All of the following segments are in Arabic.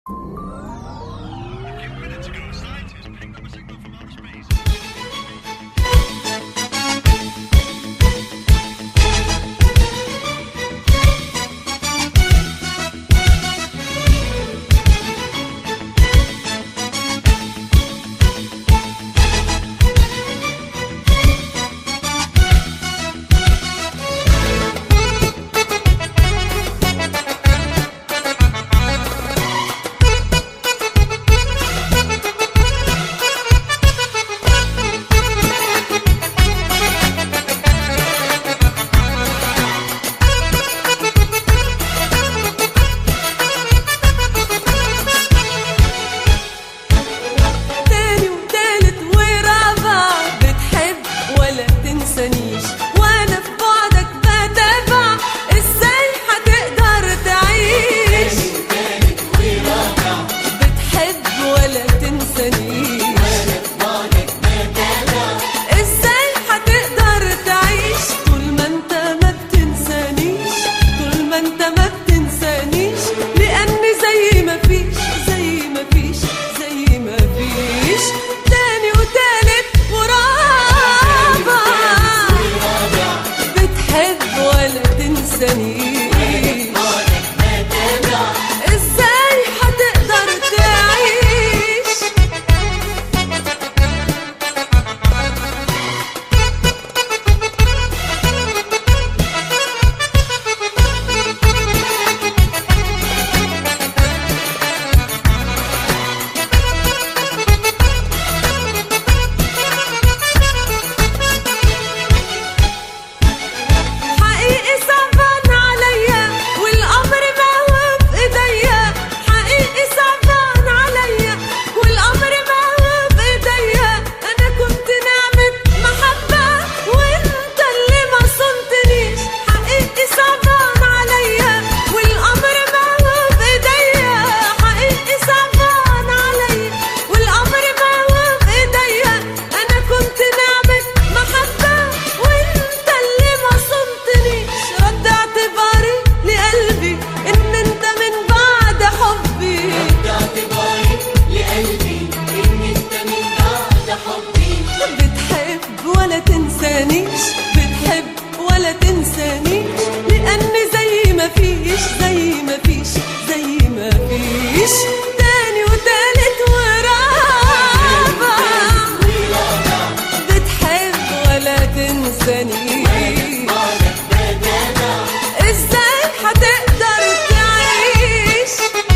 تنسانيش، بتحب ولا تنسانيش، لأني زي ما فيش زي ما فيش زي ما فيش تاني وتالت ورابع. بتحب ولا تنسانيش، ازاي هتقدر تعيش؟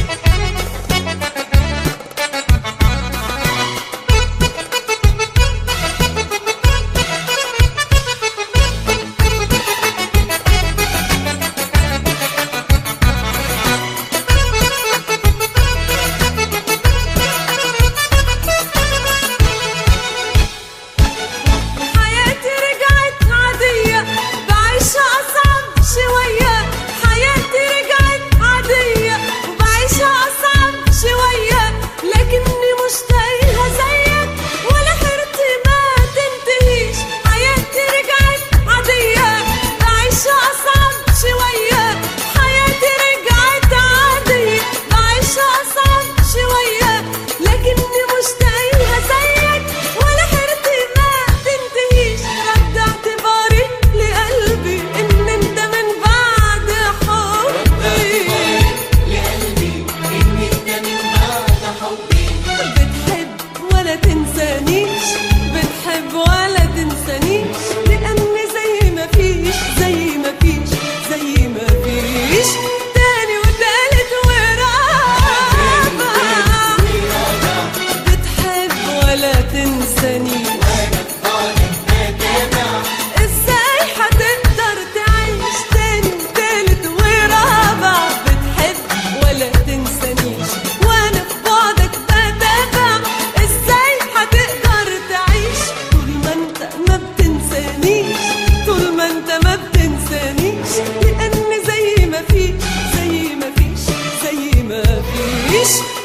بتحب ولا تنسانيش، لأني زي ما فيش زي ما فيش زي ما فيش تاني وتالت ورابع. بتحب ولا تنسانيش، ازاي هتقدر تعيش تاني وتالت ورابع؟ بتحب ولا تنسانيش وانا في بعدك بتابع، ازاي هتقدر تعيش طول ما انت ما بتنسانيش، طول ما انت ما بتنسانيش، لأني زي ما فيش زي ما فيش زي ما فيش